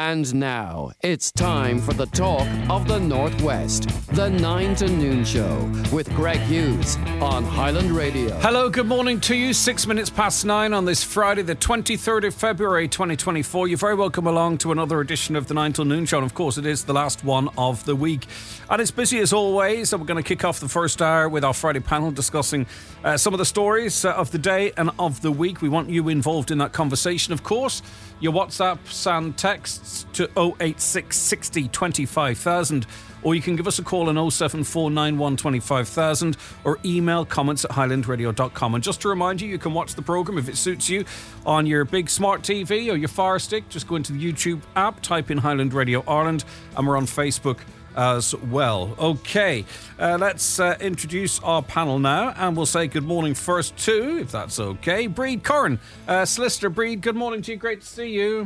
And now, it's time for the talk of the Northwest. The 9 to Noon Show with Greg Hughes on Highland Radio. Hello, good morning to you. 6 minutes past 9 on this Friday, the 23rd of February, 2024. You're very welcome along to another edition of the 9 to Noon Show. And of course, it is the last one of the week. And it's busy as always. So we're going to kick off the first hour with our Friday panel discussing some of the stories of the day and of the week. We want you involved in that conversation, of course. Your WhatsApps and texts to 086 60 25,000, or you can give us a call on 07491 25,000 or email comments at highlandradio.com. And just to remind you, you can watch the programme if it suits you on your big smart TV or your Fire Stick. Just go into the YouTube app, type in Highland Radio Ireland, and we're on Facebook as well. Okay, let's introduce our panel now, and we'll say good morning first to, if that's okay, Breed Curran, solicitor. Breed, good morning to you. Great to see you.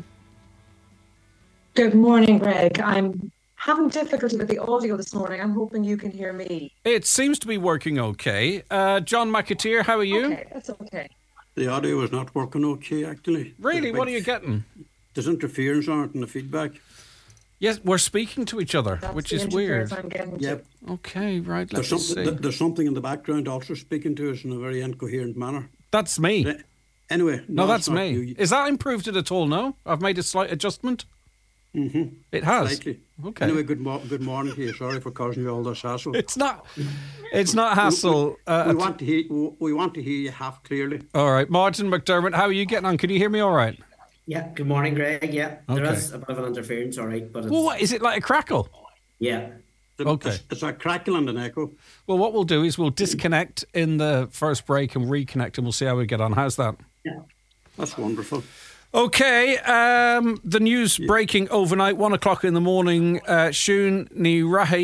Good morning, Greg. I'm having difficulty with the audio this morning. I'm hoping you can hear me. It seems to be working okay. John McAteer, how are you? Okay, that's okay. The audio is not working okay, actually. Really? What are you getting? There's interference on it in the feedback. Yes, we're speaking to each other, which is weird. Yep. Okay, right, let's see. There's something in the background also speaking to us in a very incoherent manner. That's me. Anyway. No, that's me. You. Is that improved it at all now? I've made a slight adjustment. Mm-hmm. It has? Slightly. Okay. Anyway, good morning to you. Sorry for causing you all this hassle. It's not hassle. We want to hear you half clearly. All right. Martin McDermott, how are you getting on? Can you hear me all right? Yeah, good morning, Greg. Yeah, okay. There is a bit of an interference, all right. But it's... Well, what, is it like a crackle? Yeah. Okay. It's a crackle and an echo. Well, what we'll do is we'll disconnect in the first break and reconnect, and we'll see how we get on. How's that? Yeah. That's wonderful. Okay, the news breaking overnight, 1 o'clock in the morning, Siún Ní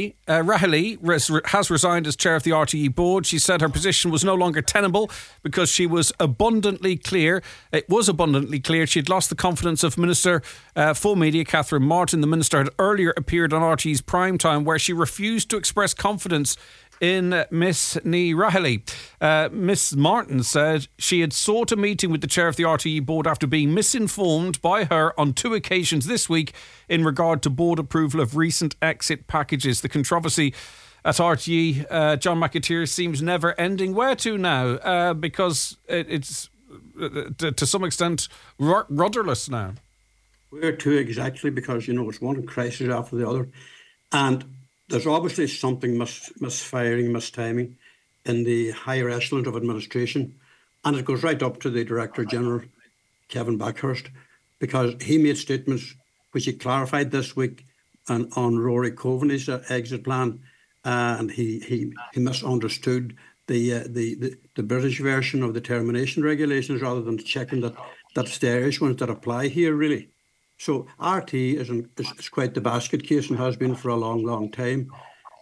Raghallaigh has resigned as chair of the RTE board. She said her position was no longer tenable because she was abundantly clear. It was abundantly clear she'd lost the confidence of Minister for Media, Catherine Martin. The minister had earlier appeared on RTE's Prime Time where she refused to express confidence in Miss Ní Raghallaigh. Miss Martin said she had sought a meeting with the chair of the RTE board after being misinformed by her on 2 occasions this week in regard to board approval of recent exit packages. The controversy at RTE, John McAteer, seems never ending. Where to now? Because it's to some extent rudderless now. Where to exactly? Because, it's one crisis after the other. And there's obviously something misfiring, mistiming in the higher echelon of administration. And it goes right up to the Director General, Kevin Backhurst, because he made statements which he clarified this week on Rory Coveney's exit plan. And he misunderstood the British version of the termination regulations rather than checking that it's the Irish ones that apply here, really. So RTE is quite the basket case and has been for a long, long time.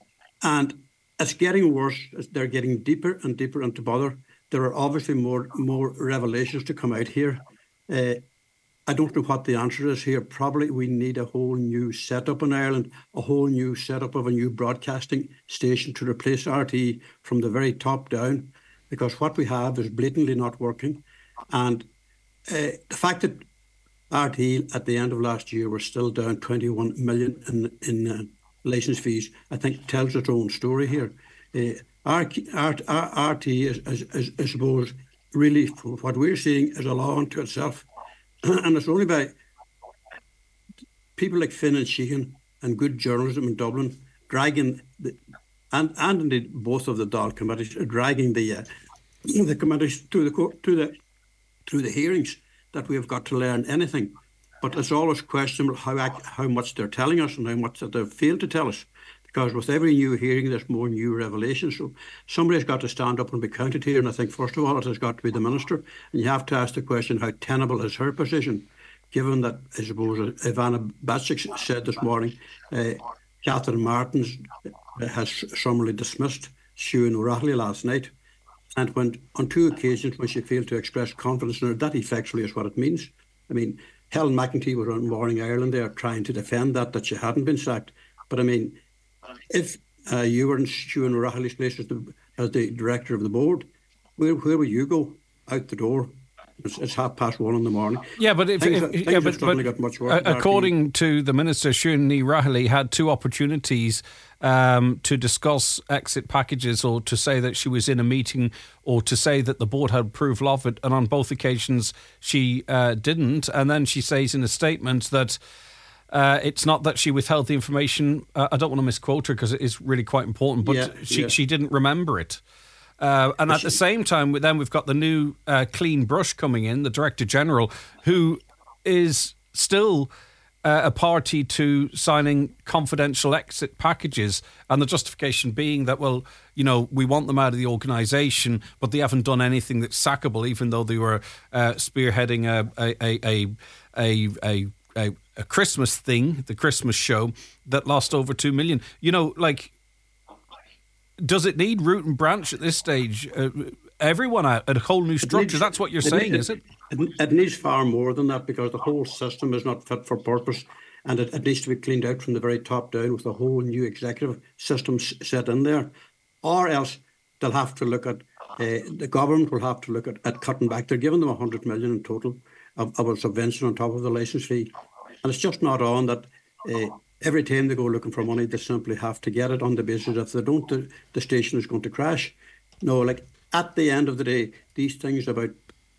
And it's getting worse. They're getting deeper and deeper into bother. There are obviously more revelations to come out here. I don't know what the answer is here. Probably we need a whole new setup in Ireland, a whole new setup of a new broadcasting station to replace RTE from the very top down, because what we have is blatantly not working. And the fact that RTE at the end of last year were still down 21 million in licence fees, I think tells its own story here. RTE is, I suppose, really what we're seeing is a law unto itself. And it's only by people like Finn and Sheehan and good journalism in Dublin dragging and indeed both of the Dáil committees dragging the committees through the hearings that we have got to learn anything. But it's always questionable how much they're telling us and how much that they've failed to tell us. Because with every new hearing, there's more new revelations. So somebody's got to stand up and be counted here. And I think, first of all, it has got to be the Minister. And you have to ask the question, how tenable is her position? Given that, I suppose, Ivana Bacik said this morning, Catherine Martin has summarily dismissed Siún Ní Raghallaigh last night. And when on 2 occasions when she failed to express confidence in her, that effectually is what it means. I mean, Helen McEntee was on Morning Ireland there trying to defend that she hadn't been sacked. But I mean, if you were in Siún Ní Raghallaigh's place as the director of the board, where would you go? Out the door. It's 1:30 in the morning. Yeah, but things have certainly got much worse. According to the Minister, Siún Railly had two opportunities to discuss exit packages, or to say that she was in a meeting, or to say that the board had approval of it, and on both occasions she didn't. And then she says in a statement that it's not that she withheld the information. I don't want to misquote her because it is really quite important, but she didn't remember it. And at the same time, then we've got the new Clean Brush coming in, the Director General, who is still a party to signing confidential exit packages, and the justification being that, well, you know, we want them out of the organisation, but they haven't done anything that's sackable, even though they were spearheading a Christmas thing, the Christmas show, that lost over 2 million. You know, like, does it need root and branch at this stage? Everyone out, a whole new structure. That's what you're saying, is it? It needs far more than that, because the whole system is not fit for purpose, and it needs to be cleaned out from the very top down, with a whole new executive system set in there. Or else they'll have to look at, the government will have to look at cutting back. They're giving them 100 million in total of a subvention on top of the licence fee. And it's just not on that. Every time they go looking for money, they simply have to get it, on the basis if they don't, the station is going to crash. No, like, at the end of the day, these things about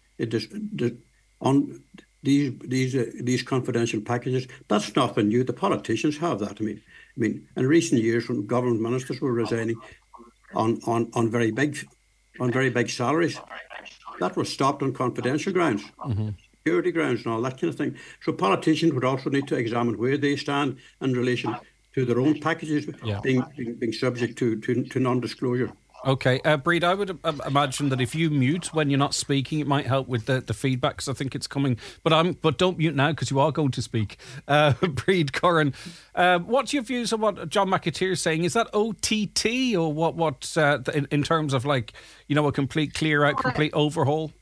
these confidential packages, that's nothing new. The politicians have that. I mean, in recent years, when government ministers were resigning on very big salaries, that was stopped on confidential grounds. Mm-hmm. Security grounds and all that kind of thing. So politicians would also need to examine where they stand in relation to their own packages being subject to non-disclosure. Okay, Breed, I would imagine that if you mute when you're not speaking, it might help with the feedback, because I think it's coming. But don't mute now, because you are going to speak. Breed Curran, what's your views on what John McAteer is saying? Is that OTT, or what in terms of, like, you know, a complete clear out, complete overhaul?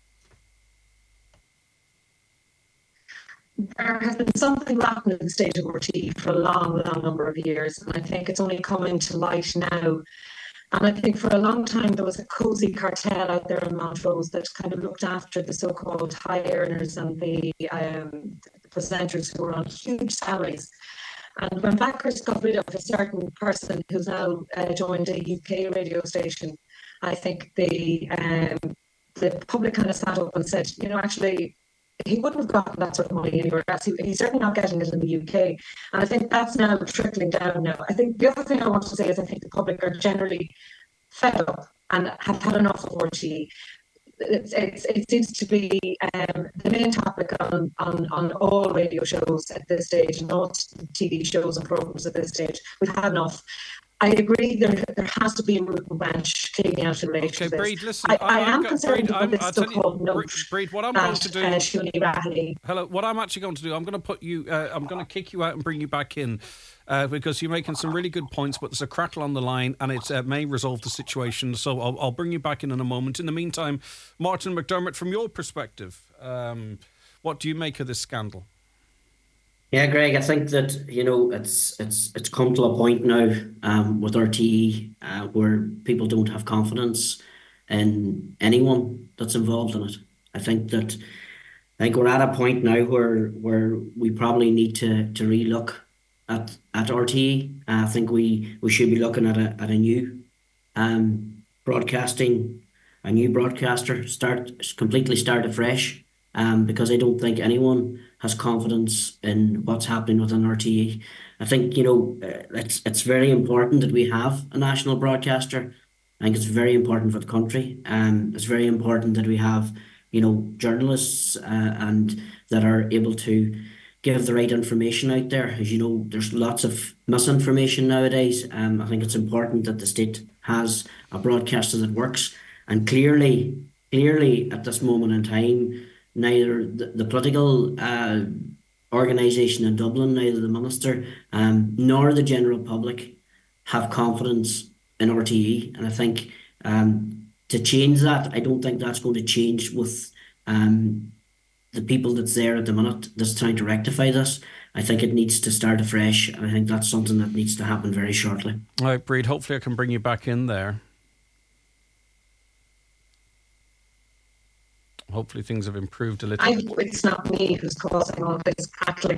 There has been something rotten in the state of RTE for a long number of years, and I think it's only coming to light now. And I think for a long time there was a cosy cartel out there in Montrose that kind of looked after the so-called high earners and the presenters who were on huge salaries. And when Backers got rid of a certain person who's now joined a UK radio station, I think the public kind of sat up and said, you know, actually, he wouldn't have gotten that sort of money anywhere else. He's certainly not getting it in the UK. And I think that's now trickling down now. I think the other thing I want to say is I think the public are generally fed up and have had enough of RTE. It seems to be the main topic on all radio shows at this stage, and all TV shows and programmes at this stage. We've had enough. I agree there has to be a root and branch cleaning out in relation to this. Breed, listen, I am concerned about this so-called note. Breed, what I'm going to do... Hello, what I'm actually going to do, I'm going to put you... I'm going to kick you out and bring you back in, because you're making some really good points, but there's a crackle on the line, and it may resolve the situation, so I'll bring you back in a moment. In the meantime, Martin McDermott, from your perspective, what do you make of this scandal? Yeah, Greg, I think that, you know, it's come to a point now with RTE where people don't have confidence in anyone that's involved in it. I think we're at a point now where we probably need to relook at RTE. I think we should be looking at a new broadcaster, completely start afresh. Because I don't think anyone has confidence in what's happening within RTE. I think, you know, it's very important that we have a national broadcaster. I think it's very important for the country. It's very important that we have, you know, journalists and that are able to give the right information out there. As you know, there's lots of misinformation nowadays. I think it's important that the state has a broadcaster that works. And clearly at this moment in time, neither the political organisation in Dublin, neither the minister nor the general public have confidence in RTE. And I think to change that, I don't think that's going to change with the people that's there at the minute that's trying to rectify this. I think it needs to start afresh, and I think that's something that needs to happen very shortly. All right, Breed, hopefully I can bring you back in there. Hopefully things have improved a little. It's not me who's causing all this crackling.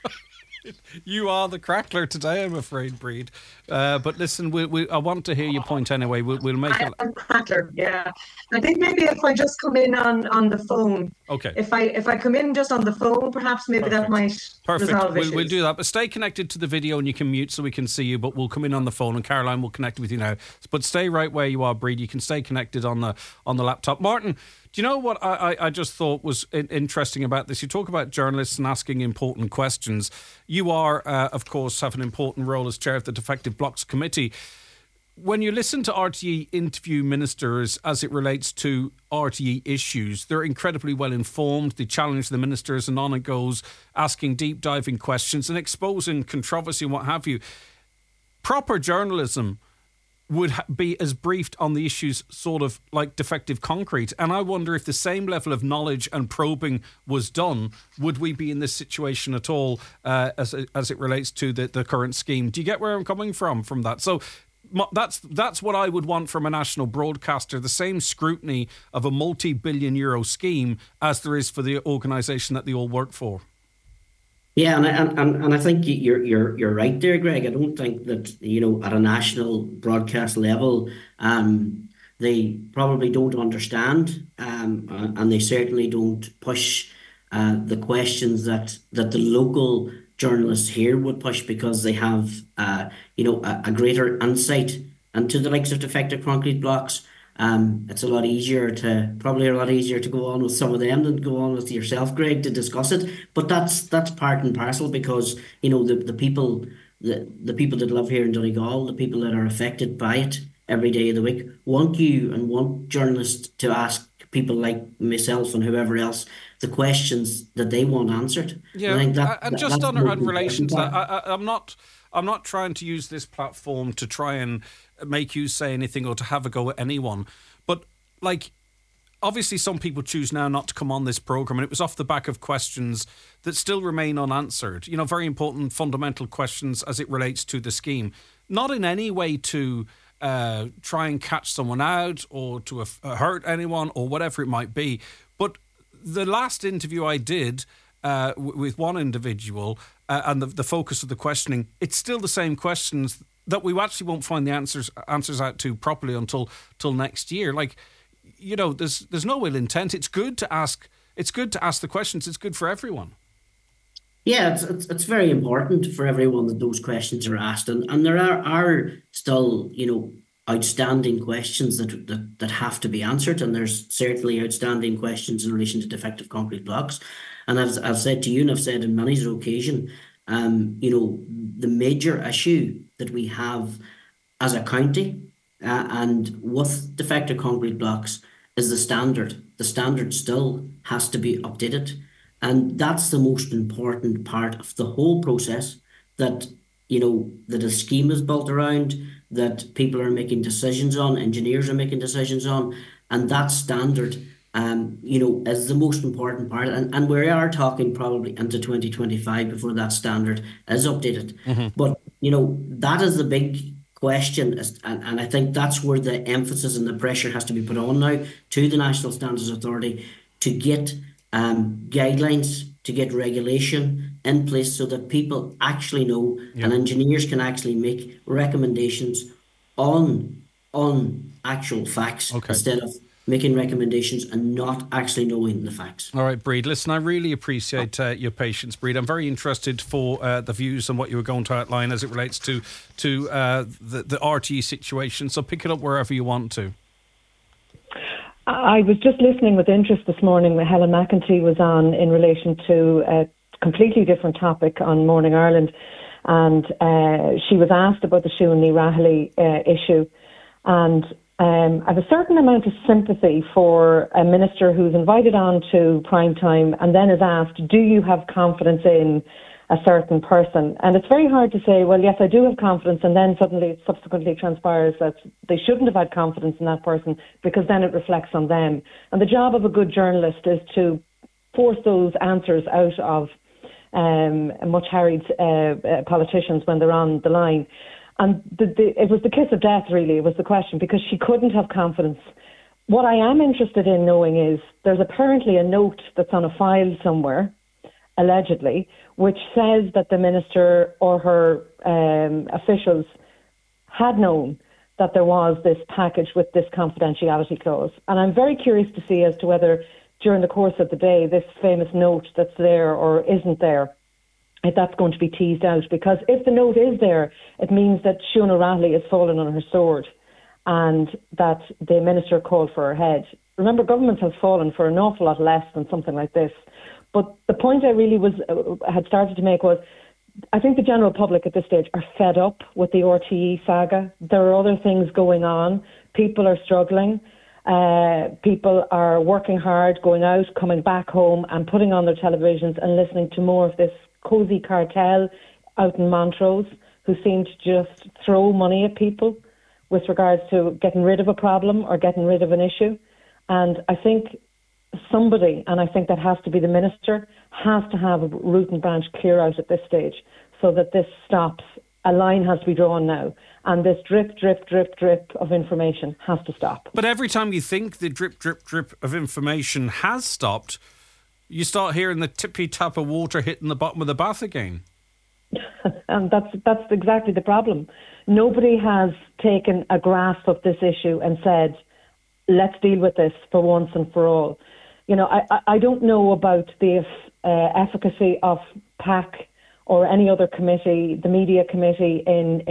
You are the crackler today, I'm afraid, Breed. But listen, I want to hear your point anyway. We'll make I am a crackler, yeah. I think maybe if I just come in on the phone. Okay. If I come in just on the phone, perhaps maybe that might resolve issues. We'll do that. But stay connected to the video and you can mute so we can see you. But we'll come in on the phone and Caroline will connect with you now. But stay right where you are, Breed. You can stay connected on the laptop. Martin, do you know what I just thought was interesting about this? You talk about journalists and asking important questions. You are, of course, have an important role as chair of the Defective Blocks Committee. When you listen to RTE interview ministers as it relates to RTE issues, they're incredibly well informed. They challenge the ministers and on it goes, asking deep diving questions and exposing controversy and what have you. Proper journalism would be as briefed on the issues sort of like defective concrete. And I wonder if the same level of knowledge and probing was done, would we be in this situation at all as it relates to the current scheme? Do you get where I'm coming from that? So that's what I would want from a national broadcaster, the same scrutiny of a multi-billion euro scheme as there is for the organisation that they all work for. Yeah, and I think you're right there, Greg. I don't think that, at a national broadcast level, they probably don't understand, and they certainly don't push the questions that the local journalists here would push, because they have a greater insight into the likes of defective concrete blocks. It's probably a lot easier to go on with some of them than go on with yourself, Greg, to discuss it. But that's part and parcel, because the people that live here in Donegal, the people that are affected by it every day of the week, want you and want journalists to ask people like myself and whoever else the questions that they want answered. Yeah, and just on relation to that, I'm not trying to use this platform to try and make you say anything or to have a go at anyone. But, obviously some people choose now not to come on this programme, and it was off the back of questions that still remain unanswered. Very important fundamental questions as it relates to the scheme. Not in any way to try and catch someone out or to hurt anyone or whatever it might be. But the last interview I did with one individual and the focus of the questioning, it's still the same questions that we actually won't find the answers out to properly until next year. There's no ill intent. It's good to ask the questions. It's good for everyone. Yeah, it's very important for everyone that those questions are asked, and there are still outstanding questions that have to be answered, and there's certainly outstanding questions in relation to defective concrete blocks. And as I've said to you, and I've said on many occasions, the major issue that we have as a county and with defective concrete blocks is the standard. The standard still has to be updated. And that's the most important part of the whole process, that a scheme is built around, that people are making decisions on, engineers are making decisions on, and that standard is the most important part. And we are talking probably into 2025 before that standard is updated. Mm-hmm. But that is the big question, and I think that's where the emphasis and the pressure has to be put on now to the National Standards Authority to get guidelines, to get regulation in place so that people actually know, and engineers can actually make recommendations on actual facts, instead of making recommendations and not actually knowing the facts. All right, Breed. Listen, I really appreciate your patience, Breed. I'm very interested for the views and what you were going to outline as it relates to the RTE situation. So pick it up wherever you want to. I was just listening with interest this morning when Helen McEntee was on in relation to a completely different topic on Morning Ireland, and she was asked about the Siún Ní Raghallaigh issue, and I have a certain amount of sympathy for a minister who's invited on to prime time and then is asked, do you have confidence in a certain person? And it's very hard to say, well, yes, I do have confidence, and then subsequently transpires that they shouldn't have had confidence in that person, because then it reflects on them. And the job of a good journalist is to force those answers out of much harried politicians when they're on the line. And it was the kiss of death, really. It was the question, because she couldn't have confidence What I am interested in knowing is there's apparently a note that's on a file somewhere, allegedly, which says that the minister or her officials had known that there was this package with this confidentiality clause. And I'm very curious to see as to whether during the course of the day this famous note that's there or isn't there, if that's going to be teased out. Because if the note is there, it means that Siún O'Reilly has fallen on her sword and that the minister called for her head. Remember, government has fallen for an awful lot less than something like this. But the point I really had started to make was, I think the general public at this stage are fed up with the RTE saga. There are other things going on. People are struggling. People are working hard, going out, coming back home and putting on their televisions and listening to more of this cosy cartel out in Montrose who seem to just throw money at people with regards to getting rid of a problem or getting rid of an issue. And I think somebody, and I think that has to be the minister, has to have a root and branch clear out at this stage so that this stops. A line has to be drawn now, and this drip, drip, drip, drip of information has to stop. But every time you think the drip, drip, drip of information has stopped, you start hearing the tippy-tap of water hitting the bottom of the bath again. And that's exactly the problem. Nobody has taken a grasp of this issue and said, let's deal with this for once and for all. You know, I don't know about the efficacy of PAC or any other committee, the media committee in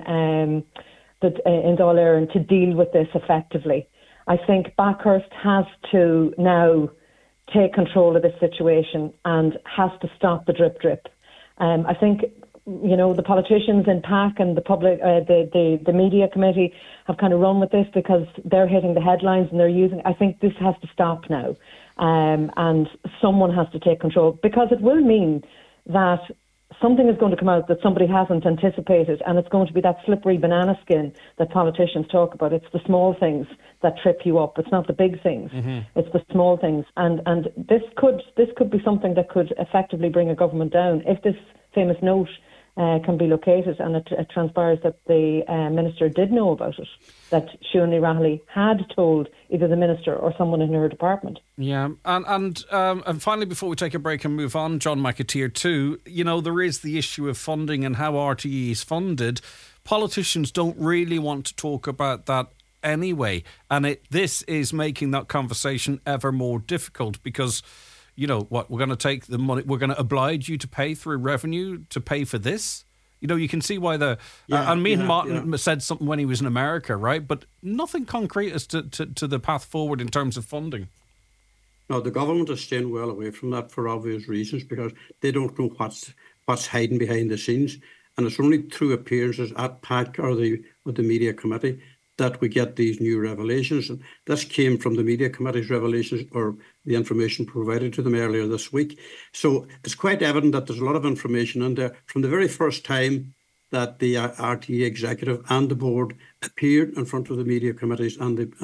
Dáil Éireann to deal with this effectively. I think Bathurst has to now take control of this situation and has to stop the drip drip. I think, you know, the politicians in PAC and the public, the media committee have kind of run with this because they're hitting the headlines and they're using. I think this has to stop now, and someone has to take control, because it will mean that something is going to come out that somebody hasn't anticipated, and it's going to be that slippery banana skin that politicians talk about. It's the small things that trip you up. It's not the big things. Mm-hmm. It's the small things, and this could be something that could effectively bring a government down if this famous note can be located and it transpires that the minister did know about it, that Siún O'Reilly had told either the minister or someone in her department. Yeah, and finally, before we take a break and move on, John McAteer too, you know, there is the issue of funding and how RTE is funded. Politicians don't really want to talk about that anyway, and this is making that conversation ever more difficult because, you know, what, we're going to take the money, we're going to oblige you to pay through revenue to pay for this? You know, you can see why Martin said something when he was in America, right? But nothing concrete as to the path forward in terms of funding. No, the government is staying well away from that for obvious reasons, because they don't know what's hiding behind the scenes. And it's only through appearances at PAC or the media committee that we get these new revelations. And this came from the media committee's revelations or the information provided to them earlier this week. So it's quite evident that there's a lot of information in there. From the very first time that the RTE executive and the board appeared in front of the media committees and the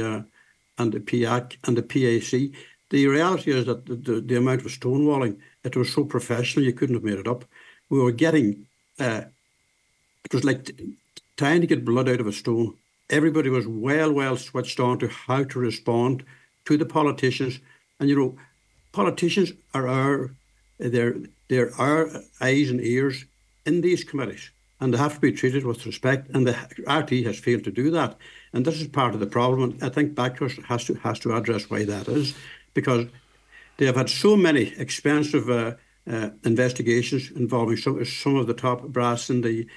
PAC and the PAC, the reality is that the amount of stonewalling, it was so professional you couldn't have made it up. We were getting, it was like trying to get blood out of a stone. Everybody was well switched on to how to respond to the politicians. And, you know, politicians are they're our eyes and ears in these committees, and they have to be treated with respect. And the RTE has failed to do that. And this is part of the problem. And I think Bathurst has to address why that is, because they have had so many expensive investigations involving some of the top brass in the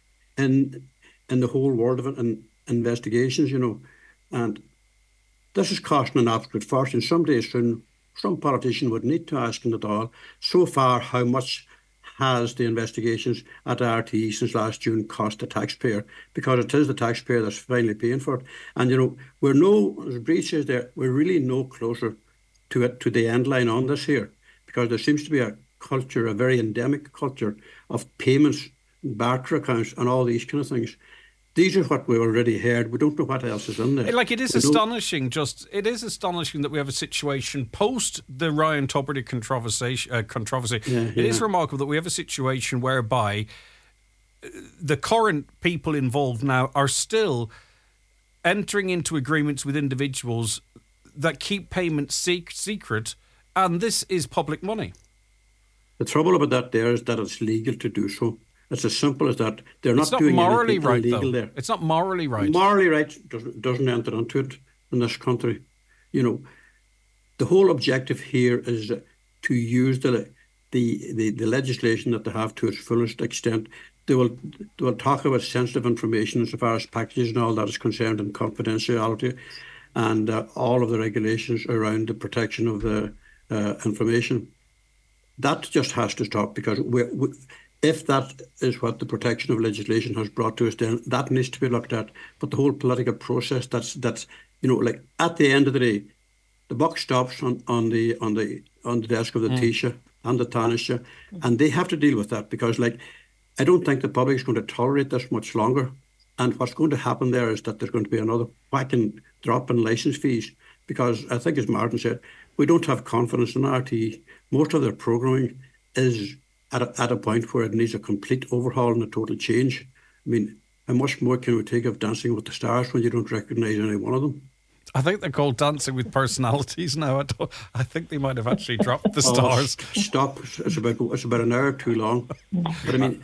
whole world of it, and investigations, you know, and this is costing an absolute fortune. Someday soon, some politician would need to ask in the Dáil, so far, how much has the investigations at RTE since last June cost the taxpayer? Because it is the taxpayer that's finally paying for it. And, you know, as Bree says there, we're really no closer to the end line on this here, because there seems to be a culture, a very endemic culture of payments, barter accounts and all these kind of things. These are what we already heard. We don't know what else is in there. Like, it is astonishing. It is astonishing that we have a situation post the Ryan Tubridy controversy. It is remarkable that we have a situation whereby the current people involved now are still entering into agreements with individuals that keep payments secret, and this is public money. The trouble about that there is that it's legal to do so. It's as simple as that. They're not doing morally anything right, illegal though. there. It's not morally right. Morally right doesn't enter into it in this country. You know, the whole objective here is to use the legislation that they have to its fullest extent. They will talk about sensitive information as far as packages and all that is concerned, and confidentiality, and all of the regulations around the protection of the information. That just has to stop, because if that is what the protection of legislation has brought to us, then that needs to be looked at. But the whole political process, that's like at the end of the day, the buck stops on the desk of the Taoiseach and the Taoiseach, and they have to deal with that, because I don't think the public is going to tolerate this much longer. And what's going to happen there is that there's going to be another whacking drop in licence fees, because I think, as Martin said, we don't have confidence in RTE. Most of their programming is at a point where it needs a complete overhaul and a total change. I mean, how much more can we take of Dancing with the Stars when you don't recognise any one of them? I think they're called Dancing with Personalities now. I think they might have actually dropped the stars. Stop! It's about an hour too long. But I mean,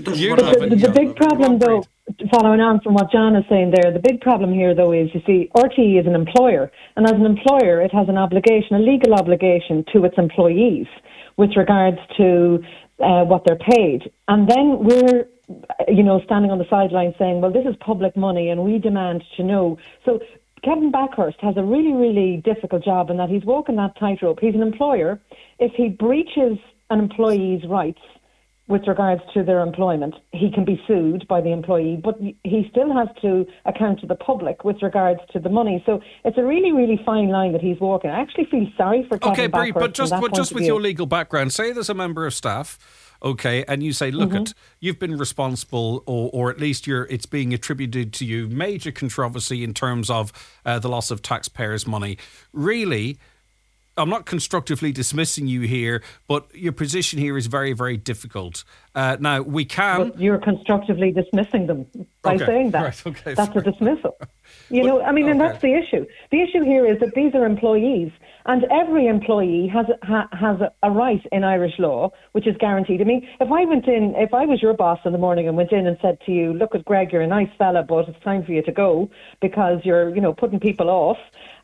the big problem, though, following on from what John is saying there, the big problem here, though, is, you see, RTE is an employer, and as an employer, it has an obligation, a legal obligation to its employees with regards to what they're paid. And then we're, standing on the sidelines saying, well, this is public money and we demand to know. So Kevin Backhurst has a really, really difficult job in that he's walking that tightrope. He's an employer. If he breaches an employee's rights with regards to their employment, he can be sued by the employee, but he still has to account to the public with regards to the money. So it's a really, really fine line that he's walking. I actually feel sorry for Kevin Backhurst. Okay, but just with your legal background, say there's a member of staff, okay, and you say, look, you've been responsible, or at least it's being attributed to you, major controversy in terms of the loss of taxpayers' money. Really, I'm not constructively dismissing you here, but your position here is very, very difficult. Now, we can... But you're constructively dismissing them by saying that. Right, okay, that's a dismissal. And that's the issue. The issue here is that these are employees, and every employee has a right in Irish law, which is guaranteed. I mean, if I was your boss in the morning and went in and said to you, look at Greg, you're a nice fella, but it's time for you to go because you're, putting people off,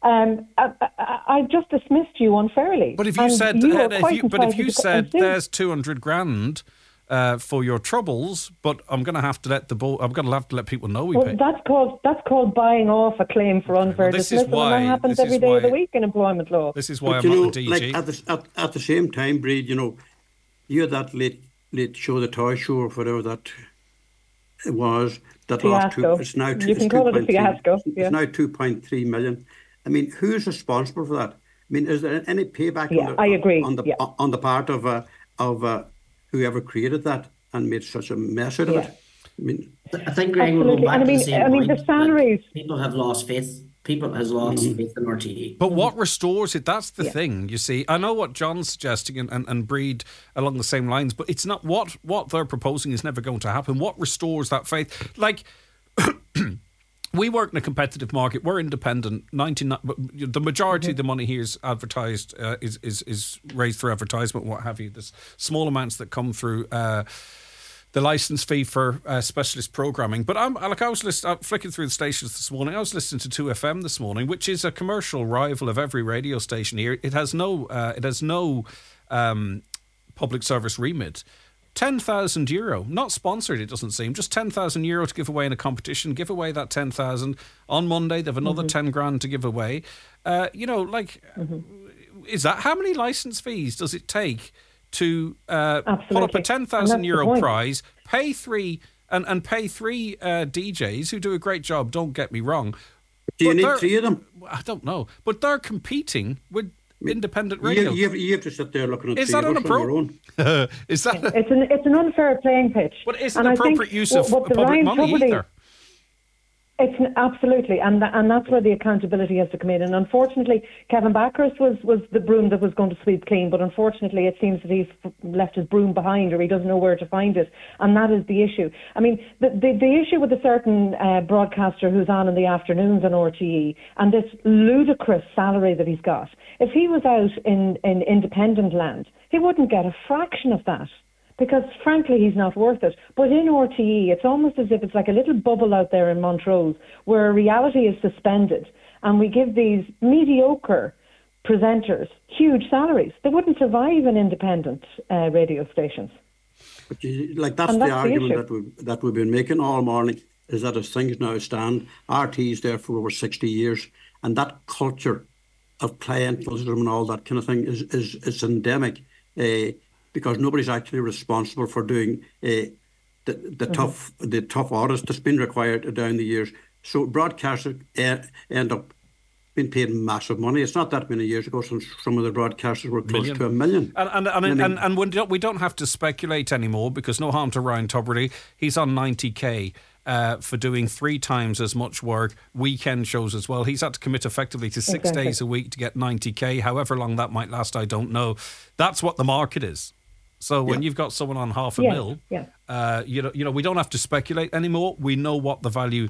I just dismissed you unfairly. But if you said, there's 200 grand for your troubles, but I'm going to have to let people know we pay. That's called buying off a claim for unfair dismissal, and that happens every day of the week in employment law. This is why I'm not the DG. At the same time, Breed, you had that late show, the toy show, or whatever that it was. That fiasco. It's now you can call it a fiasco. It's now 2.3 million. I mean, who's responsible for that? I mean, is there any payback? I agree. On the part of whoever created that and made such a mess out of it? I mean, I think, Greg, we'll go back to the same point. The salaries. People have lost faith. People has lost faith in RTE. But what restores it? That's the thing, you see. I know what John's suggesting and Breed along the same lines, but it's not what they're proposing is never going to happen. What restores that faith? Like... We work in a competitive market. We're independent. The majority of the money here is advertised, is raised through advertisement, what have you. There's small amounts that come through the licence fee for specialist programming. But I was flicking through the stations this morning. I was listening to 2FM this morning, which is a commercial rival of every radio station here. It has no public service remit. €10,000, not sponsored, it doesn't seem, just €10,000 to give away in a competition. Give away that 10,000 on Monday. They have another 10 grand to give away. Is that how many license fees does it take to put up a €10,000 prize, pay three DJs who do a great job? Don't get me wrong. Do you need 3 of them? I don't know, but they're competing with independent radio. You have to sit there looking at is that on your own. Is that it's an unfair playing pitch. But isn't appropriate use of public money either? It's absolutely, and that's where the accountability has to come in. And unfortunately, Kevin Backhurst was the broom that was going to sweep clean, but unfortunately, it seems that he's left his broom behind, or he doesn't know where to find it, and that is the issue. I mean, the issue with a certain broadcaster who's on in the afternoons on RTE and this ludicrous salary that he's got. If he was out in independent land, he wouldn't get a fraction of that, because frankly he's not worth it. But in RTE, it's almost as if it's like a little bubble out there in Montrose where reality is suspended, and we give these mediocre presenters huge salaries. They wouldn't survive in independent radio stations. But that's the argument that we've been making all morning, is that as things now stand, RTE is there for over 60 years, and that culture of clientelism and all that kind of thing is endemic. Because nobody's actually responsible for doing the tough audits that's been required down the years. So broadcasters end up being paid massive money. It's not that many years ago since some of the broadcasters were close to $1 million. And we don't have to speculate anymore, because no harm to Ryan Tubridy. He's on 90k. For doing 3 times as much work, weekend shows as well. He's had to commit effectively to 6 days a week to get 90k. However long that might last, I don't know. That's what the market is. So when you've got someone on half a mil, we don't have to speculate anymore. We know what the value.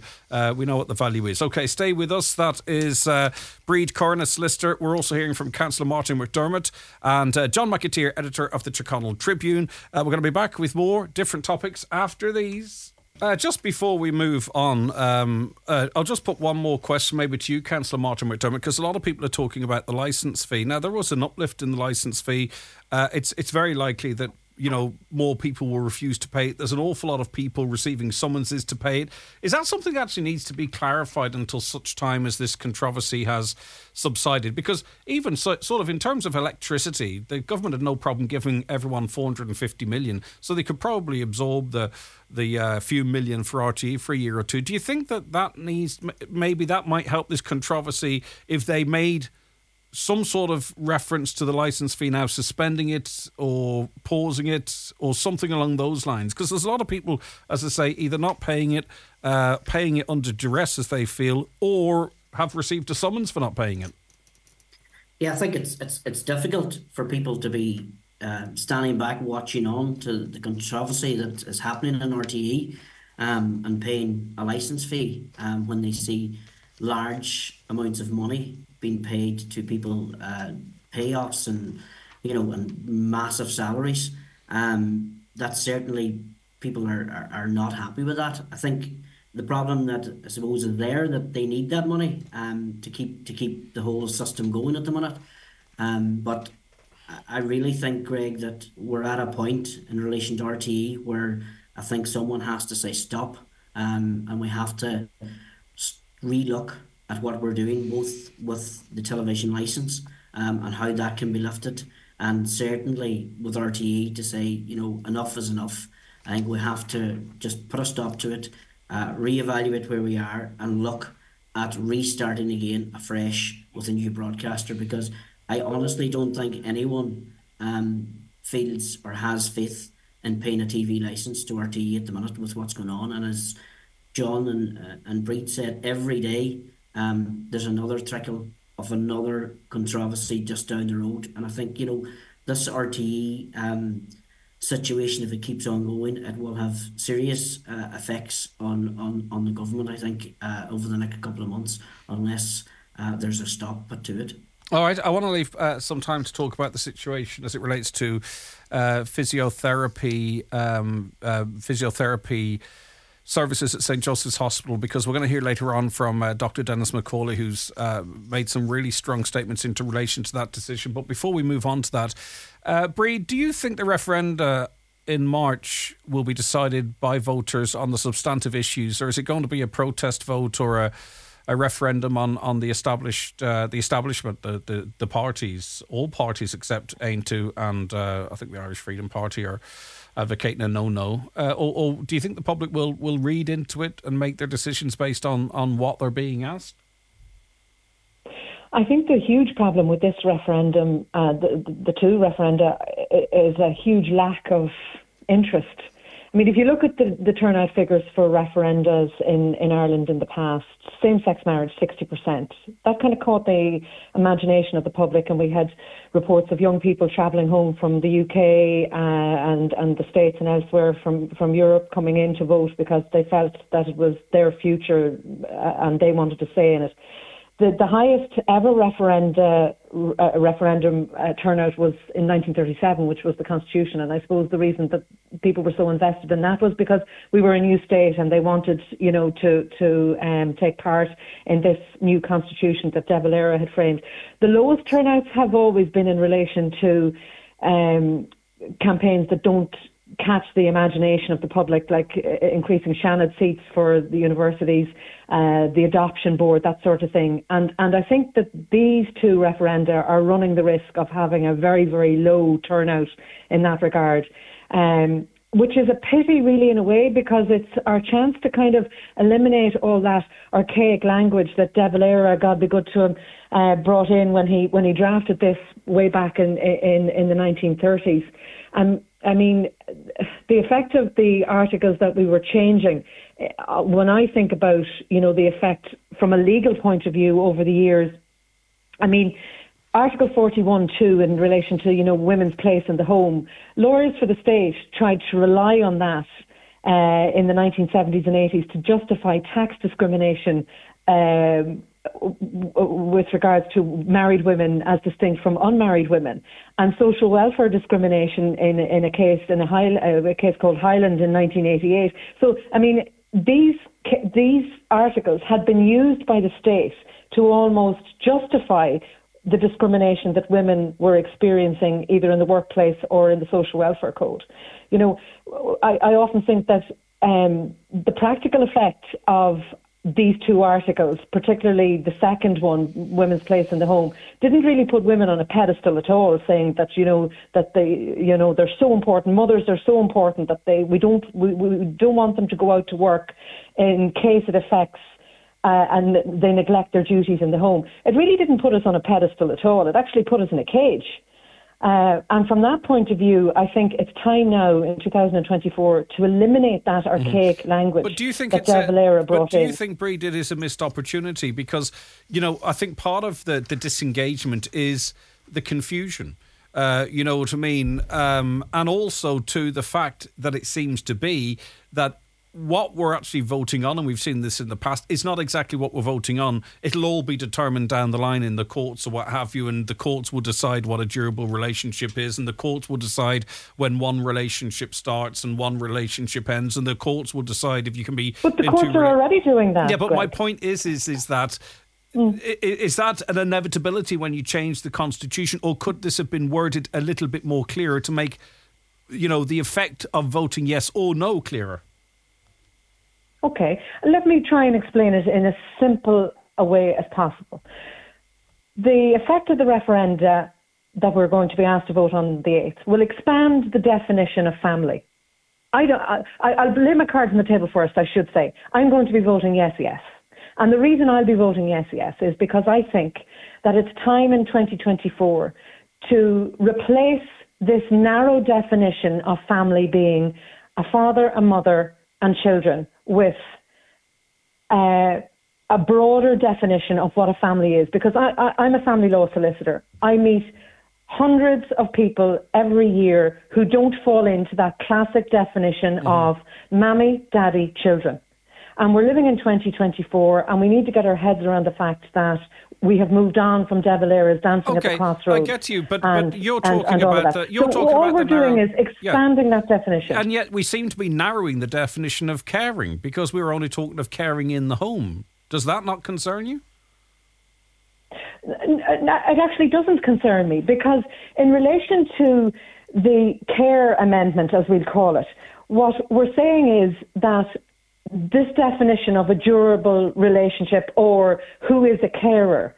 Is. Okay, stay with us. That is Breed Coroner solicitor. We're also hearing from Councillor Martin McDermott and John McAteer, editor of the Tyrconnell Tribune. We're going to be back with more different topics after these. Just before we move on, I'll just put one more question maybe to you, Councillor Martin McDermott, because a lot of people are talking about the licence fee. Now, there was an uplift in the licence fee. It's very likely that more people will refuse to pay it. There's an awful lot of people receiving summonses to pay it. Is that something that actually needs to be clarified until such time as this controversy has subsided? Because even sort of in terms of electricity, the government had no problem giving everyone 450 million, so they could probably absorb the few million for RTE for a year or two. Do you think that maybe that might help this controversy if they made some sort of reference to the licence fee now, suspending it or pausing it or something along those lines? Because there's a lot of people, as I say, either not paying it under duress as they feel, or have received a summons for not paying it. Yeah, I think it's difficult for people to be standing back watching on to the controversy that is happening in RTE and paying a licence fee when they see large amounts of money being paid to people, payoffs and massive salaries. That certainly people are not happy with that. I think the problem that I suppose is there, that they need that money to keep the whole system going at the minute. But I really think, Greg, that we're at a point in relation to RTE where I think someone has to say stop, and we have to relook at what we're doing, both with the television licence and how that can be lifted, and certainly with RTE to say, enough is enough. I think we have to just put a stop to it, reevaluate where we are, and look at restarting again afresh with a new broadcaster, because I honestly don't think anyone feels or has faith in paying a TV licence to RTE at the minute with what's going on. And as John and Breed said, every day there's another trickle of another controversy just down the road. And I think, this RTE situation, if it keeps on going, it will have serious effects on the government, I think, over the next couple of months, unless there's a stop put to it. All right, I want to leave some time to talk about the situation as it relates to physiotherapy services at St Joseph's Hospital, because we're going to hear later on from Dr. Dennis McCauley, who's made some really strong statements in relation to that decision. But before we move on to that, Breed, do you think the referenda in March will be decided by voters on the substantive issues, or is it going to be a protest vote or a referendum on the establishment, the parties, all parties except Aontú and I think the Irish Freedom Party are advocating a no-no? Or do you think the public will read into it and make their decisions based on what they're being asked? I think the huge problem with this referendum, the two referenda, is a huge lack of interest. I mean, if you look at the turnout figures for referendums in Ireland in the past, same-sex marriage, 60%. That kind of caught the imagination of the public, and we had reports of young people travelling home from the UK and the States and elsewhere from Europe coming in to vote because they felt that it was their future and they wanted to say in it. The highest ever referendum turnout was in 1937, which was the Constitution. And I suppose the reason that people were so invested in that was because we were a new state and they wanted, to take part in this new Constitution that De Valera had framed. The lowest turnouts have always been in relation to campaigns that don't catch the imagination of the public, like increasing Seanad seats for the universities, the adoption board, that sort of thing. And I think that these two referenda are running the risk of having a very, very low turnout in that regard, which is a pity really in a way, because it's our chance to kind of eliminate all that archaic language that De Valera, God be good to him, brought in when he drafted this way back in the 1930s. I mean, the effect of the articles that we were changing, when I think about, the effect from a legal point of view over the years, I mean, Article 41.2 in relation to, women's place in the home, lawyers for the state tried to rely on that in the 1970s and 80s to justify tax discrimination with regards to married women as distinct from unmarried women, and social welfare discrimination in a case called Highland in 1988. So, I mean, these articles had been used by the state to almost justify the discrimination that women were experiencing either in the workplace or in the social welfare code. I often think that the practical effect of these two articles, particularly the second one, women's place in the home, didn't really put women on a pedestal at all, saying that they're so important, mothers are so important that we don't want them to go out to work in case it affects and they neglect their duties in the home. It really didn't put us on a pedestal at all. It actually put us in a cage. And from that point of view, I think it's time now in 2024 to eliminate that archaic language that De Valera brought in. Do you think, Bríd, it is a missed opportunity? Because, I think part of the disengagement is the confusion. You know what I mean? And also to the fact that it seems to be that what we're actually voting on, and we've seen this in the past, is not exactly what we're voting on. It'll all be determined down the line in the courts or what have you, and the courts will decide what a durable relationship is, and the courts will decide when one relationship starts and one relationship ends, and the courts will decide if you can be... But the courts are already doing that. Yeah, but Greg. my point is that... Is that an inevitability when you change the Constitution, or could this have been worded a little bit more clearer to make, the effect of voting yes or no clearer? Okay, let me try and explain it in as simple a way as possible. The effect of the referenda that we're going to be asked to vote on the 8th will expand the definition of family. I'll lay my cards on the table first, I should say. I'm going to be voting yes, yes. And the reason I'll be voting yes, yes is because I think that it's time in 2024 to replace this narrow definition of family being a father, a mother, and children with a broader definition of what a family is. Because I'm a family law solicitor. I meet hundreds of people every year who don't fall into that classic definition of mammy, daddy, children. And we're living in 2024, and we need to get our heads around the fact that we have moved on from De Valera's dancing at the crossroads. I get you, but you're talking about that. All we're doing is expanding that definition. And yet we seem to be narrowing the definition of caring, because we were only talking of caring in the home. Does that not concern you? It actually doesn't concern me, because in relation to the care amendment, as we'll call it, what we're saying is that this definition of a durable relationship, or who is a carer,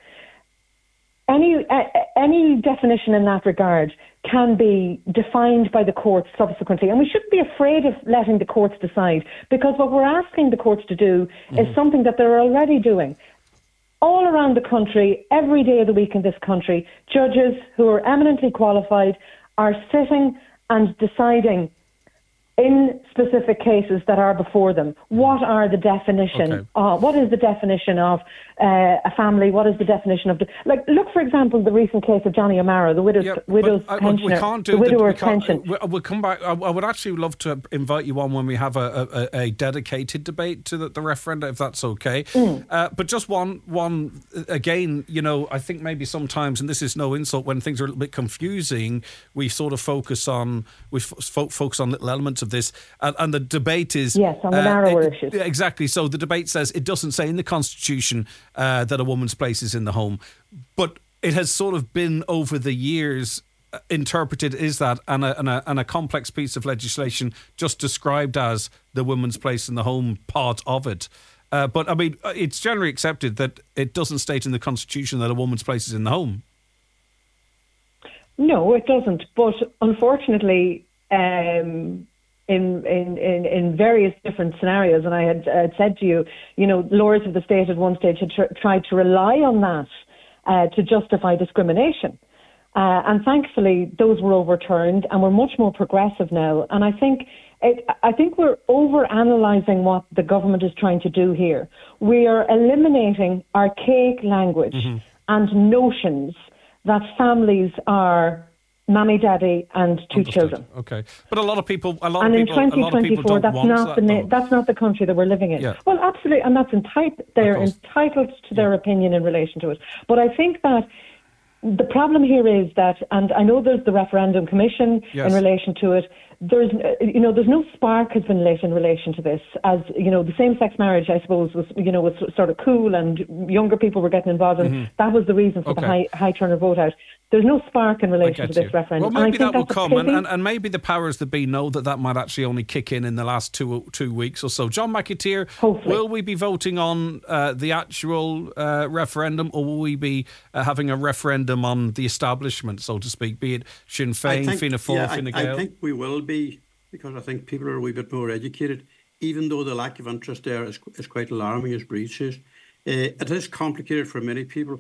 any definition in that regard can be defined by the courts subsequently. And we shouldn't be afraid of letting the courts decide, because what we're asking the courts to do is something that they're already doing. All around the country, every day of the week in this country, judges who are eminently qualified are sitting and deciding in specific cases that are before them, what are the definition? What is the definition of a family? What is the definition of look, for example, the recent case of Johnny O'Mara, the widow's pensioner, the widower's pension. We'll come back. I would actually love to invite you on when we have a dedicated debate to the referendum, if that's okay. But just one again, I think maybe sometimes, and this is no insult, when things are a little bit confusing, we sort of focus on little elements of this, and the debate is on the narrower issues. Exactly. So the debate says it doesn't say in the Constitution that a woman's place is in the home, but it has sort of been over the years interpreted as that, and a complex piece of legislation just described as the woman's place in the home part of it. But I mean, it's generally accepted that it doesn't state in the Constitution that a woman's place is in the home. No, it doesn't. But unfortunately, in various different scenarios, and I had said to you, lawyers of the state at one stage had tried to rely on that to justify discrimination. And thankfully, those were overturned, and we're much more progressive now. And I think we're over-analysing what the government is trying to do here. We are eliminating archaic language and notions that families are mammy, daddy, and two children. Okay, but a lot of people, in 2024, that's not the country that we're living in. Yeah. Well, absolutely, and they're entitled to their opinion in relation to it. But I think that the problem here is that, and I know there's the referendum commission in relation to it. There's no spark has been lit in relation to this. As the same-sex marriage, I suppose, was sort of cool, and younger people were getting involved, and that was the reason for the high turnout vote out. There's no spark in relation to this referendum. Well, maybe that will come, and maybe the powers that be know that might actually only kick in the last two weeks or so. John McAteer, will we be voting on the actual referendum, or will we be having a referendum on the establishment, so to speak, be it Sinn Féin, Fianna Fáil, Fine Gael? I think we will be, because I think people are a wee bit more educated, even though the lack of interest there is quite alarming, as Breed says. It is complicated for many people.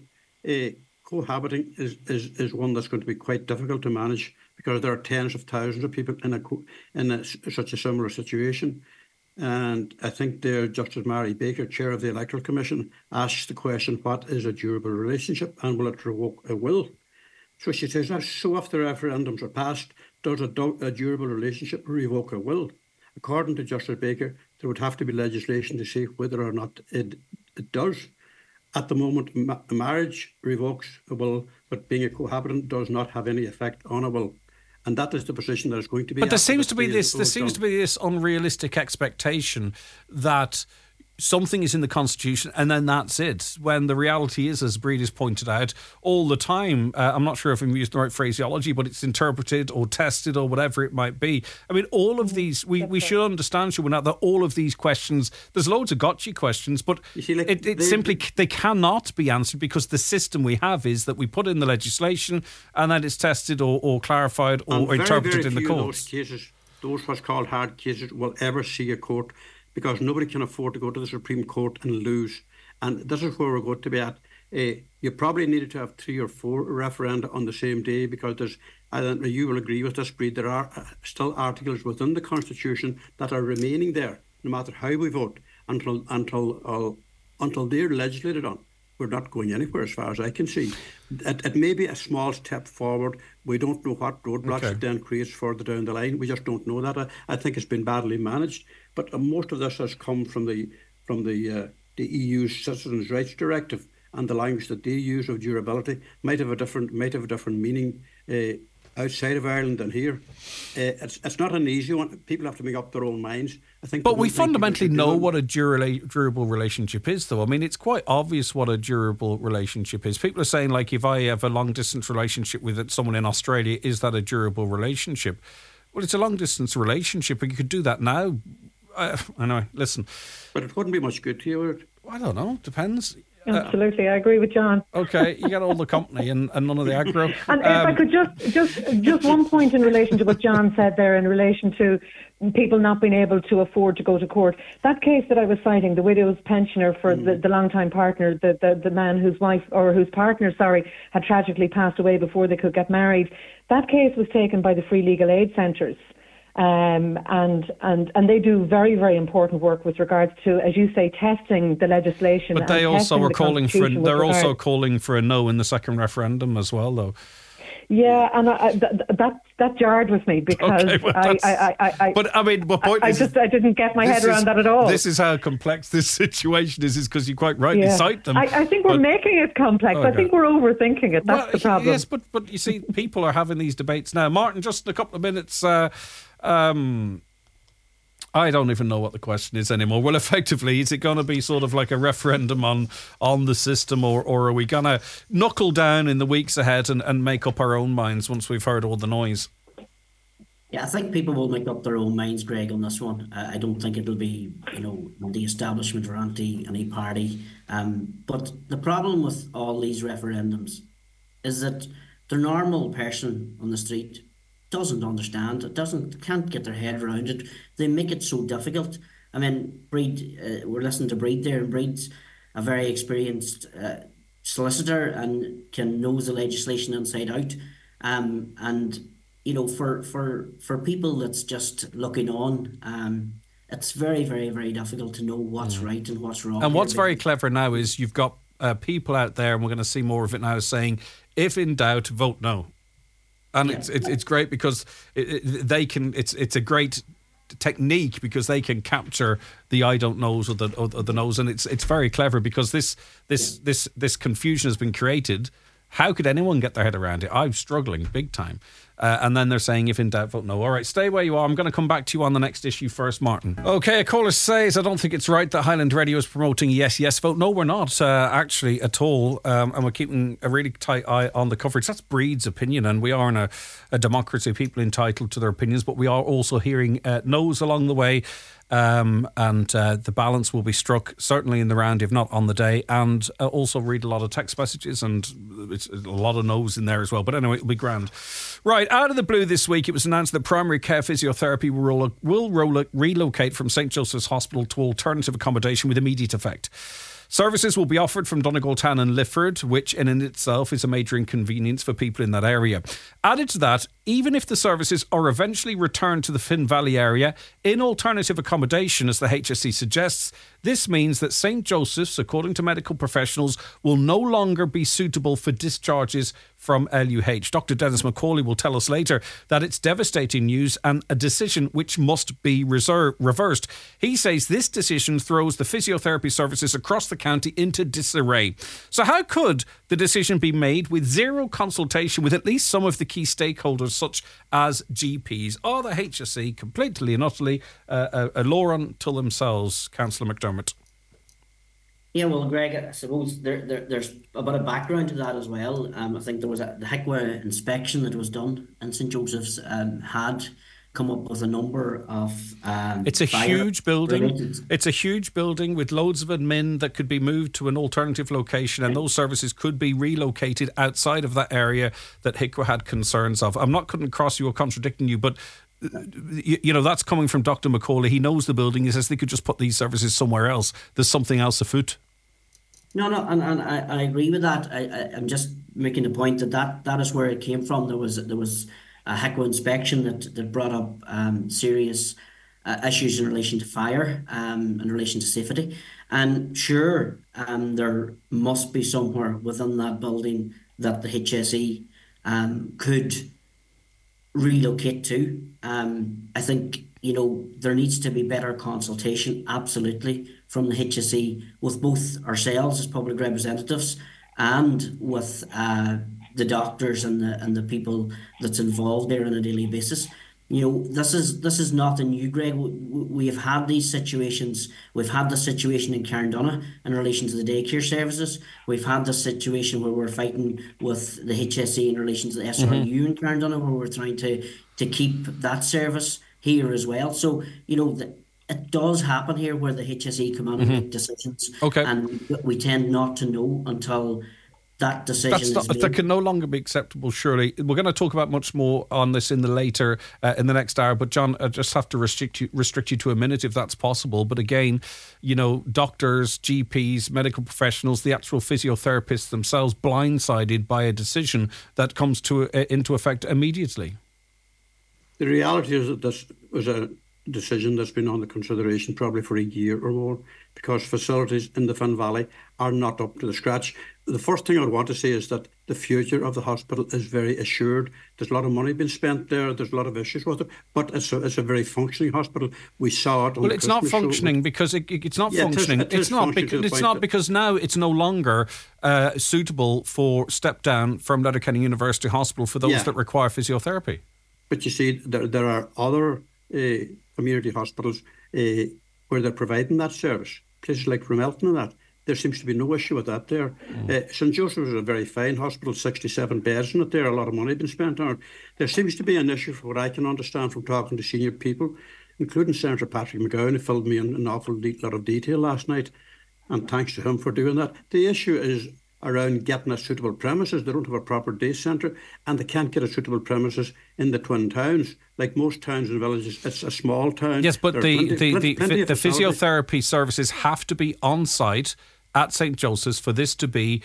Cohabiting is one that's going to be quite difficult to manage, because there are tens of thousands of people in such a similar situation. And I think there, Justice Mary Baker, chair of the Electoral Commission, asks the question, what is a durable relationship, and will it revoke a will? So she says, so if the referendums are passed, does a durable relationship revoke a will? According to Justice Baker, there would have to be legislation to see whether or not it does. At the moment, marriage revokes a will, but being a cohabitant does not have any effect on a will. And that is the position that is going to be. But there seems to be this unrealistic expectation that something is in the Constitution and then that's it, when the reality is, as Breed has pointed out, all the time, I'm not sure if I'm using the right phraseology, but it's interpreted or tested or whatever it might be. I mean, all of these, we should understand, should we not, that all of these questions, there's loads of gotcha questions, but they cannot be answered, because the system we have is that we put in the legislation and then it's tested or clarified or interpreted in the courts. Those what's called hard cases will ever see a court, because nobody can afford to go to the Supreme Court and lose. And this is where we're going to be at. You probably needed to have 3 or 4 referenda on the same day, because you will agree with this, Breed, there are still articles within the Constitution that are remaining there, no matter how we vote, until they're legislated on. We're not going anywhere, as far as I can see. It may be a small step forward. We don't know what roadblocks it then creates further down the line. We just don't know that. I think it's been badly managed. But most of this has come from the EU's Citizens' Rights Directive, and the language that they use of durability might have a different meaning outside of Ireland than here. It's not an easy one. People have to make up their own minds. But we fundamentally know what a durable relationship is, though. I mean, it's quite obvious what a durable relationship is. People are saying, like, if I have a long-distance relationship with someone in Australia, is that a durable relationship? Well, it's a long-distance relationship, and you could do that now. Anyway, listen. But it wouldn't be much good to you. I don't know. Depends. Absolutely, I agree with John. Okay, you got all the company and none of the aggro. And if I could just one point in relation to what John said there, in relation to people not being able to afford to go to court. That case that I was citing, the widow's pensioner for the long-time partner, the man whose wife, or whose partner, had tragically passed away before they could get married. That case was taken by the Free Legal Aid Centres. And they do very, very important work with regards to, as you say, testing the legislation. But they also are calling for. They're also calling for a no in the second referendum as well, though. Yeah, and that jarred with me because I didn't get my head around that at all. This is how complex this situation is because you quite rightly cite them. I think we're making it complex. Okay. I think we're overthinking it. That's the problem. Yes, but you see, people are having these debates now. Martin, just in a couple of minutes. I don't even know what the question is anymore. Well, effectively, is it going to be sort of like a referendum on the system, or are we going to knuckle down in the weeks ahead and make up our own minds once we've heard all the noise? Yeah, I think people will make up their own minds, Greg, on this one. I don't think it'll be, anti-establishment or anti any party. But the problem with all these referendums is that the normal person on the street doesn't understand, can't get their head around it. They make it so difficult. I mean, Breed, we're listening to Breed there, and Breed's a very experienced solicitor and knows the legislation inside out. And for people that's just looking on, it's very, very, very difficult to know what's right and what's wrong. And what's very clever now is you've got people out there, and we're going to see more of it now, saying, if in doubt, vote no. And it's great because they can. It's a great technique because they can capture the I don't knows or the knows, and it's very clever because this confusion has been created. How could anyone get their head around it? I'm struggling big time. And then they're saying, if in doubt, vote no. All right, stay where you are. I'm going to come back to you on the next issue first, Martin. Okay, a caller says, I don't think it's right that Highland Radio is promoting yes vote. No, we're not, actually, at all. And we're keeping a really tight eye on the coverage. That's Breed's opinion, and we are in a democracy, people entitled to their opinions, but we are also hearing no's along the way. And the balance will be struck certainly in the round, if not on the day, and also read a lot of text messages, and it's a lot of no's in there as well. But anyway, it'll be grand. Right, out of the blue this week, it was announced that primary care physiotherapy will relocate from St Joseph's Hospital to alternative accommodation with immediate effect. Services will be offered from Donegal Town and Lifford, which in itself is a major inconvenience for people in that area. Added to that, even if the services are eventually returned to the Finn Valley area in alternative accommodation, as the HSE suggests, this means that St Joseph's, according to medical professionals, will no longer be suitable for discharges from LUH. Dr. Dennis McCauley will tell us later that it's devastating news and a decision which must be reversed. He says this decision throws the physiotherapy services across the county into disarray. So how could the decision be made with zero consultation with at least some of the key stakeholders, such as GPs? Are the HSE completely and utterly a law unto themselves, Councillor McDermott? Yeah, well, Greg, I suppose there's a bit of background to that as well. I think there was the HICWA inspection that was done in St Joseph's had come up with a number of it's a huge building. It's a huge building with loads of admin that could be moved to an alternative location, and those services could be relocated outside of that area that HICWA had concerns of. I'm not cutting across you or contradicting you, but that's coming from Dr. McCauley. He knows the building. He says they could just put these services somewhere else. There's something else afoot. No, and I agree with that. I'm just making the point that is where it came from. There was a HICWA inspection that brought up serious issues in relation to fire, in relation to safety. And sure, there must be somewhere within that building that the HSE could relocate to. I think, there needs to be better consultation, absolutely, from the HSE with both ourselves as public representatives and with the doctors and the people that's involved there on a daily basis. This is nothing new, Greg. We have had these situations. We've had the situation in Carndonagh in relation to the daycare services. We've had the situation where we're fighting with the HSE in relation to the SRU in Carndonagh, where we're trying to keep that service here as well. So, it does happen here where the HSE come out and make decisions. Okay. And we tend not to know until that decision is made. That can no longer be acceptable, surely. We're going to talk about much more on this in the next hour. But John, I just have to restrict you to a minute if that's possible. But again, doctors, GPs, medical professionals, the actual physiotherapists themselves blindsided by a decision that comes into effect immediately. The reality is that this was a decision that's been under consideration probably for a year or more, because facilities in the Finn Valley are not up to the scratch. The first thing I would want to say is that the future of the hospital is very assured. There's a lot of money being spent there. There's a lot of issues with it, but it's a very functioning hospital. We saw it. Well, it's not functioning because it's not functioning. It's not because now it's no longer suitable for step down from Letterkenny University Hospital for those that require physiotherapy. But you see, there are other community hospitals where they're providing that service. Places like Ramelton and that. There seems to be no issue with that there. St Joseph's is a very fine hospital, 67 beds in it there, a lot of money being spent on it. There seems to be an issue, from what I can understand from talking to senior people, including Senator Patrick McGowan, who filled me in an awful lot of detail last night, and thanks to him for doing that. The issue is around getting a suitable premises. They don't have a proper day centre, and they can't get a suitable premises in the twin towns. Like most towns and villages, it's a small town. Yes, but the physiotherapy services have to be on site at St Joseph's for this to be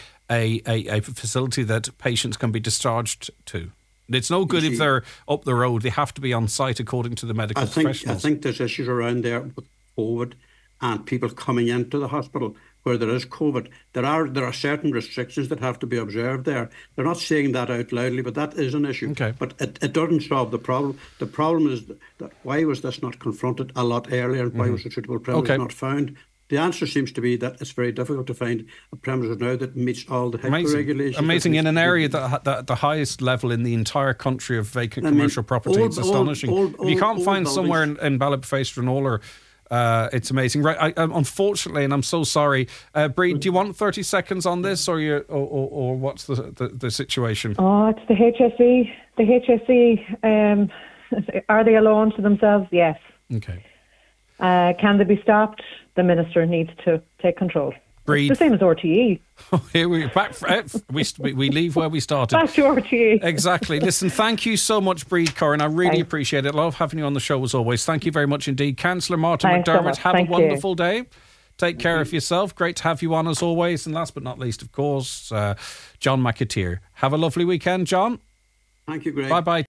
a facility that patients can be discharged to. It's no good if they're up the road. They have to be on site according to the medical professionals. I think there's issues around there with COVID and people coming into the hospital where there is COVID. There are certain restrictions that have to be observed there. They're not saying that out loudly, but that is an issue. Okay. But it doesn't solve the problem. The problem is that why was this not confronted a lot earlier, and why was a suitable premise not found? The answer seems to be that it's very difficult to find a premises now that meets all the HIPAA regulations. Amazing. In an area that the highest level in the entire country of vacant commercial property. It's astonishing. If you can't find somewhere in Ballybofey or it's amazing. Right, unfortunately, and I'm so sorry, Breed, do you want 30 seconds on this, or what's the situation? Oh, it's the HSE. The HSE, are they alone to themselves? Yes. Okay. Can they be stopped? The Minister needs to take control. Breed. It's the same as RTE. Here we leave where we started. Back to RTE. Exactly. Listen, thank you so much, Breed Curran. I really appreciate it. Love having you on the show as always. Thank you very much indeed. Councillor Martin McDermott, have a wonderful day. Take care of yourself. Great to have you on as always. And last but not least, of course, John McAteer. Have a lovely weekend, John. Thank you, Greg. Bye-bye.